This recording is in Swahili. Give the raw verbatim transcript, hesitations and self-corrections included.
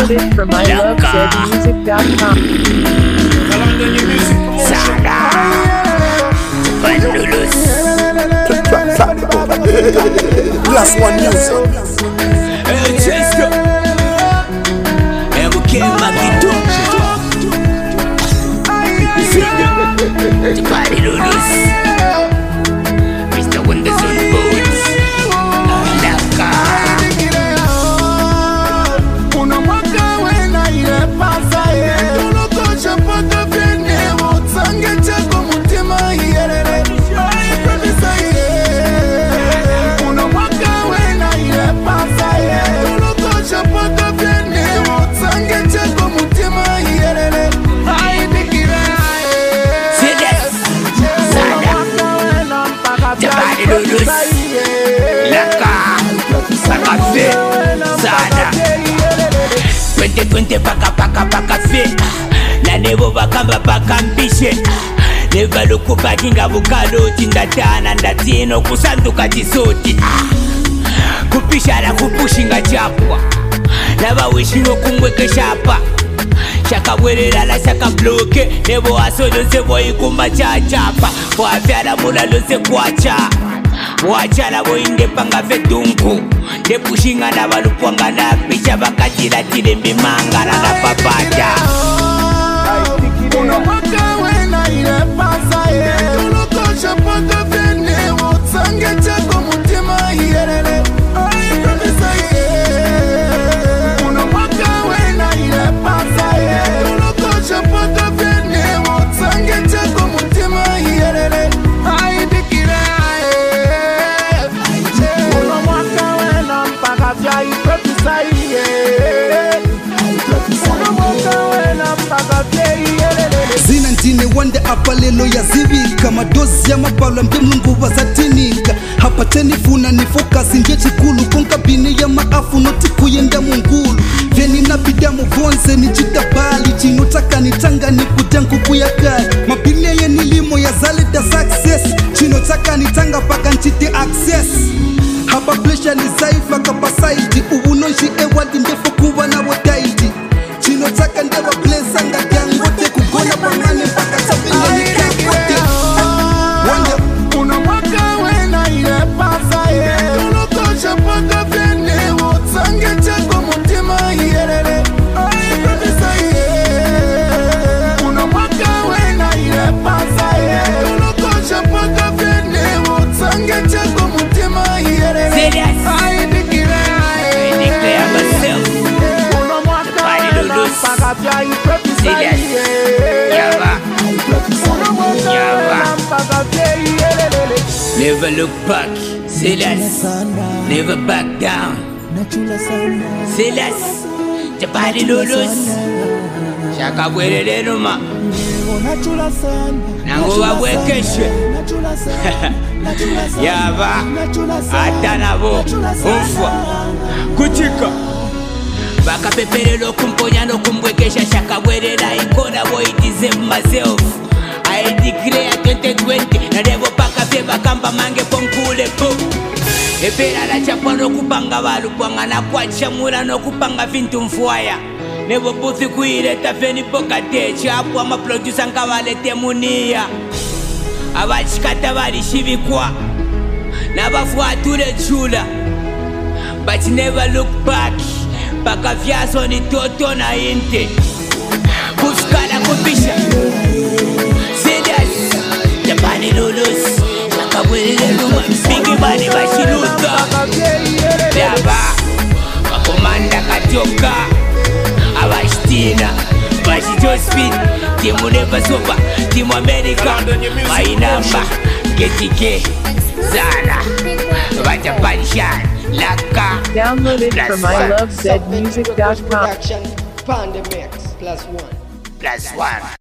Download it from I love zed music dot com. Sada Bandulus Plus one music. Hey Chester M K Magito Bandulus Mister Wonders on boards Laka Una mwaka wena ile pasa ye Tulokosha pata vene Wotsange chako mutima yerere Ay kabisa ye Una mwaka wena ile pasa ye Tulokosha pata vene Wotsange chako mutima yerere Ay dikira ye Sides Sada Bandulus Laka Sakafe Sada Twente twente paka paka paka fe Na nebo bakamba paka mbishe Neva luku bakinga bukaloti Ndatana ndatino kusanduka jisoti Kupisha na kupushinga chapwa Nava wishingo kumweke shapa Shaka werera la shaka bloke Nebo aso lonse boyi kumba cha chapa Wafiala mula lonse kwacha Mwacha na boinde panga fetunku Depushinga na balupwanga na picha Bakatila tile mbimanga na na papata Una mwaka wena ile pasa ye Tulokosha pata vene Wotsange chako mutima yerere Ay kabisa ye Una mwaka wena ile pasa ye Tulokosha pata vene Wotsange chako mutima yerere Ay dikira ye Una mwaka wena mpaka vya ikopisa ye Una mwaka wena mpaka vya yerere Zina ntine wande apalelo ya zivi Kama dozi ya mapala mbe mlungu wazatinika Hapa teni funa ni focus nje chikulu Konka bini ya maafu noti kuyenda mungulu Veni na bidamu vonse ni jitabali Chinotaka ni tanga ni kujangu kuyakali Mabile ye nilimo ya zalida success Chinotaka ni tanga paka nchiti access Hapa plesha ni zaifa kapasaiti Ubunoshi ewadi ndefo kuwa na wotaiti Chinotaka ndewa plesa nga jangote Kugona pangane paka sabina ni kangote Wanda Una mwaka wena ile pasa ye Tulokosha pata vene Wotsange chako mutima yerere Ay kabisa ye Una mwaka wena ile pasa ye Tulokosha pata vene Wotsange chako mutima yerere Serious. Ay dikira ye Declare myself Una mwaka wena mpaka vya ikopisa Serious. ye Yaba Una mwaka Yaba. wena mpaka vya yerere Never look back Silas Never back down Silas Jabari Lulus Shaka bwerere numa Nangu wabwekeshe Yaba Atanabo Umfwa Kuchika Baka peperelo kumponya no kumbwekesha Shaka bwerera ikona boy deserve myself I declare twenty twenty Na devo paka fye bakamba mange ponkule po Epera la chapa no kupanga balu Pwanga na kwacha mura no kupanga vintu mfuaya Nebo buthi kuireta feni poka techa Apu ama producer nkavalete munia Abachikata bali shibikwa Na bafuature chula But never look back Paka vyaso ni toto na inte Kuskala kupisha Serious Japani Lulus Shaka bwerere numa Mpingi bani bashiluta Daba Wakomanda katoka Abashitina Bashi Josephine Timu Neva Soba Timu America Mainamba Getike Zara Bajapani Shan Laka Download it Plus from one. I love zed music dot com. Production Pandemix plus one. Plus one